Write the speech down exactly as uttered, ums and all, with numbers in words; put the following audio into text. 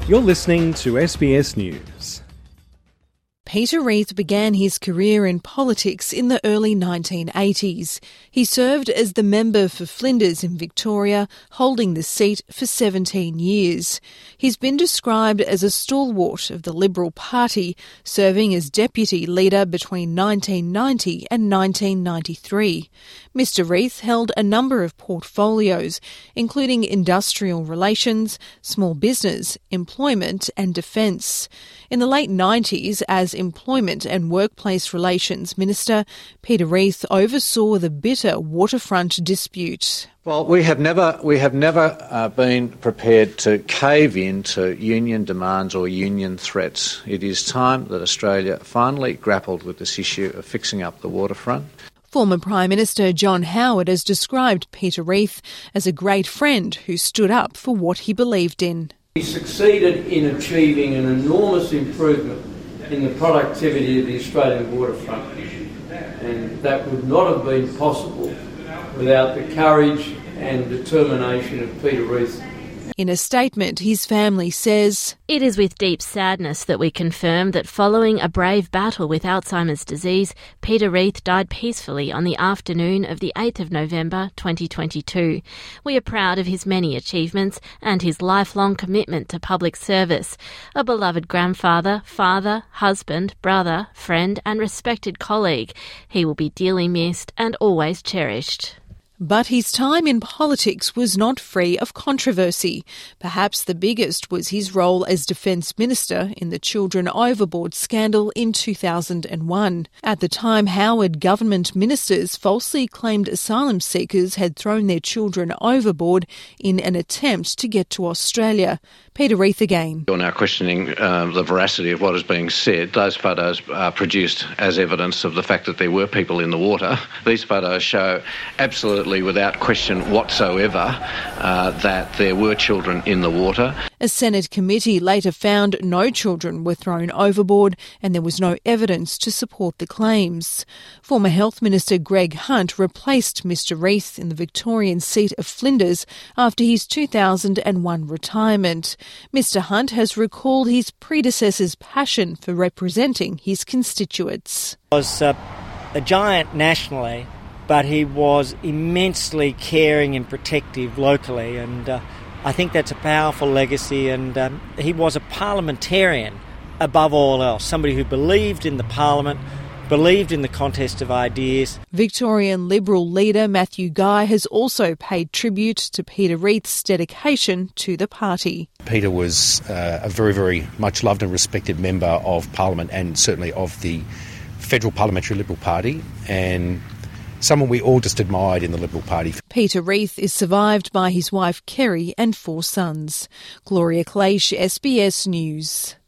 You're listening to S B S News. Peter Reith began his career in politics in the early nineteen eighties. He served as the member for Flinders in Victoria, holding the seat for seventeen years. He's been described as a stalwart of the Liberal Party, serving as deputy leader between nineteen ninety and nineteen ninety-three. Mister Reith held a number of portfolios, including industrial relations, small business, employment and defence. In the late nineties, as Employment and Workplace Relations Minister, Peter Reith oversaw the bitter waterfront dispute. Well, we have never we have never uh, been prepared to cave in to union demands or union threats. It is time that Australia finally grappled with this issue of fixing up the waterfront. Former Prime Minister John Howard has described Peter Reith as a great friend who stood up for what he believed in. He succeeded in achieving an enormous improvement in the productivity of the Australian waterfront, and that would not have been possible without the courage and determination of Peter Reith. In a statement, his family says, "It is with deep sadness that we confirm that following a brave battle with Alzheimer's disease, Peter Reith died peacefully on the afternoon of the eighth of November twenty twenty-two. We are proud of his many achievements and his lifelong commitment to public service. A beloved grandfather, father, husband, brother, friend and respected colleague. He will be dearly missed and always cherished." But his time in politics was not free of controversy. Perhaps the biggest was his role as Defence Minister in the Children Overboard scandal in two thousand one. At the time, Howard government ministers falsely claimed asylum seekers had thrown their children overboard in an attempt to get to Australia. Peter Reith again. You're now questioning uh, the veracity of what is being said. Those photos are produced as evidence of the fact that there were people in the water. These photos show absolutely without question whatsoever uh, that there were children in the water. A Senate committee later found no children were thrown overboard and there was no evidence to support the claims. Former Health Minister Greg Hunt replaced Mister Reith in the Victorian seat of Flinders after his two thousand one retirement. Mister Hunt has recalled his predecessor's passion for representing his constituents. He was uh, a giant nationally, but he was immensely caring and protective locally, and uh, I think that's a powerful legacy. And um, he was a parliamentarian above all else, somebody who believed in the parliament, believed in the contest of ideas. Victorian Liberal leader Matthew Guy has also paid tribute to Peter Reith's dedication to the party. Peter was uh, a very, very much loved and respected member of Parliament and certainly of the Federal Parliamentary Liberal Party, and someone we all just admired in the Liberal Party. Peter Reith is survived by his wife Kerry and four sons. Gloria Cleish, S B S News.